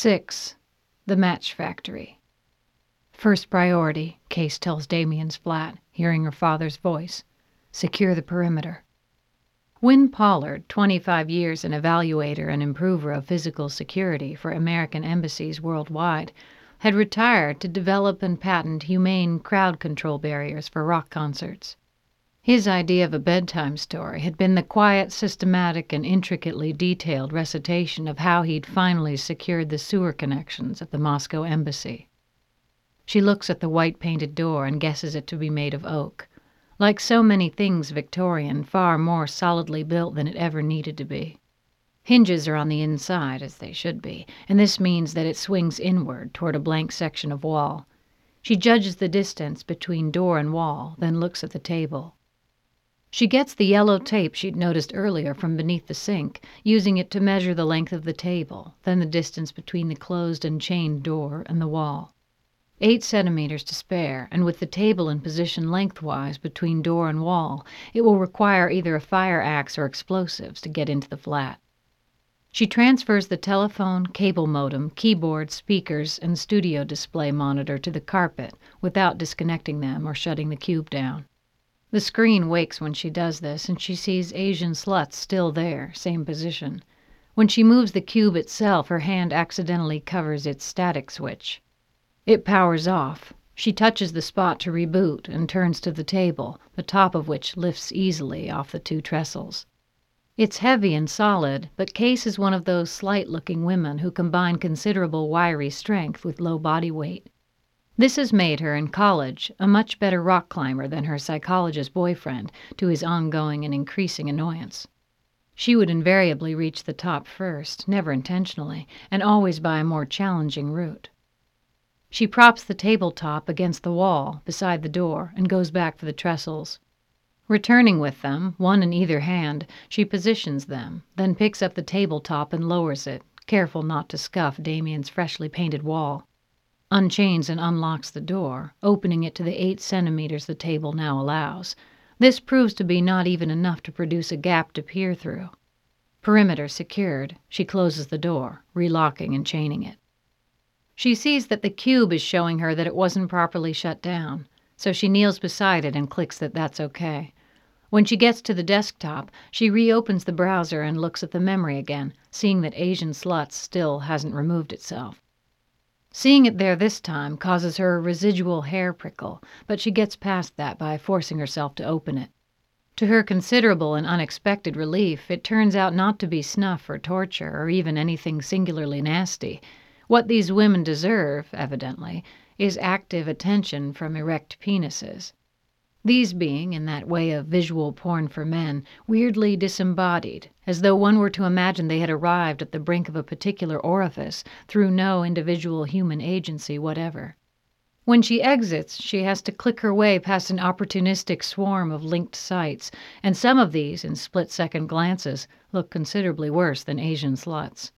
6. The Match Factory. First priority, Case tells Damien's flat, hearing her father's voice. Secure the perimeter. Wynne Pollard, 25 years an evaluator and improver of physical security for American embassies worldwide, had retired to develop and patent humane crowd control barriers for rock concerts. His idea of a bedtime story had been the quiet, systematic, and intricately detailed recitation of how he'd finally secured the sewer connections at the Moscow embassy. She looks at the white-painted door and guesses it to be made of oak. Like so many things Victorian, far more solidly built than it ever needed to be. Hinges are on the inside, as they should be, and this means that it swings inward toward a blank section of wall. She judges the distance between door and wall, then looks at the table. She gets the yellow tape she'd noticed earlier from beneath the sink, using it to measure the length of the table, then the distance between the closed and chained door and the wall. 8 centimeters to spare, and with the table in position lengthwise between door and wall, it will require either a fire axe or explosives to get into the flat. She transfers the telephone, cable modem, keyboard, speakers, and studio display monitor to the carpet without disconnecting them or shutting the cube down. The screen wakes when she does this, and she sees Asian Sluts still there, same position. When she moves the cube itself, her hand accidentally covers its static switch. It powers off. She touches the spot to reboot and turns to the table, the top of which lifts easily off the 2 trestles. It's heavy and solid, but Case is one of those slight-looking women who combine considerable wiry strength with low body weight. This has made her, in college, a much better rock climber than her psychologist boyfriend, to his ongoing and increasing annoyance. She would invariably reach the top first, never intentionally, and always by a more challenging route. She props the tabletop against the wall beside the door and goes back for the trestles. Returning with them, one in either hand, she positions them, then picks up the tabletop and lowers it, careful not to scuff Damien's freshly painted wall. Unchains and unlocks the door, opening it to the 8 centimeters the table now allows. This proves to be not even enough to produce a gap to peer through. Perimeter secured, she closes the door, relocking and chaining it. She sees that the cube is showing her that it wasn't properly shut down, so she kneels beside it and clicks that that's okay. When she gets to the desktop, she reopens the browser and looks at the memory again, seeing that Asian Sluts still hasn't removed itself. Seeing it there this time causes her a residual hair prickle, but she gets past that by forcing herself to open it. To her considerable and unexpected relief, it turns out not to be snuff or torture or even anything singularly nasty. What these women deserve, evidently, is active attention from erect penises. These being, in that way of visual porn for men, weirdly disembodied, as though one were to imagine they had arrived at the brink of a particular orifice through no individual human agency whatever. When she exits, she has to click her way past an opportunistic swarm of linked sites, and some of these, in split-second glances, look considerably worse than Asian Sluts.